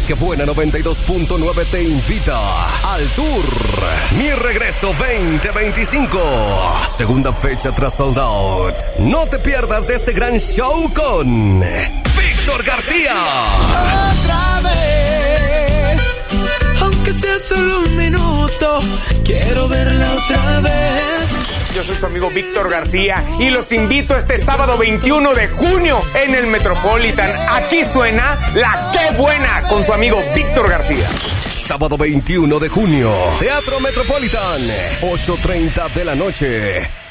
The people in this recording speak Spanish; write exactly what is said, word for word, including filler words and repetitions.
Que Buena noventa y dos punto nueve te invita al Tour Mi Regreso veinte veinticinco. Segunda fecha tras Sold Out. No te pierdas de este gran show con Víctor García. Otra vez, aunque sea solo un minuto, quiero verla otra vez. Yo soy su amigo Víctor García y los invito este sábado veintiuno de junio en el Metropolitan. Aquí suena La Qué Buena con su amigo Víctor García. Sábado veintiuno de junio, Teatro Metropolitan, ocho treinta de la noche.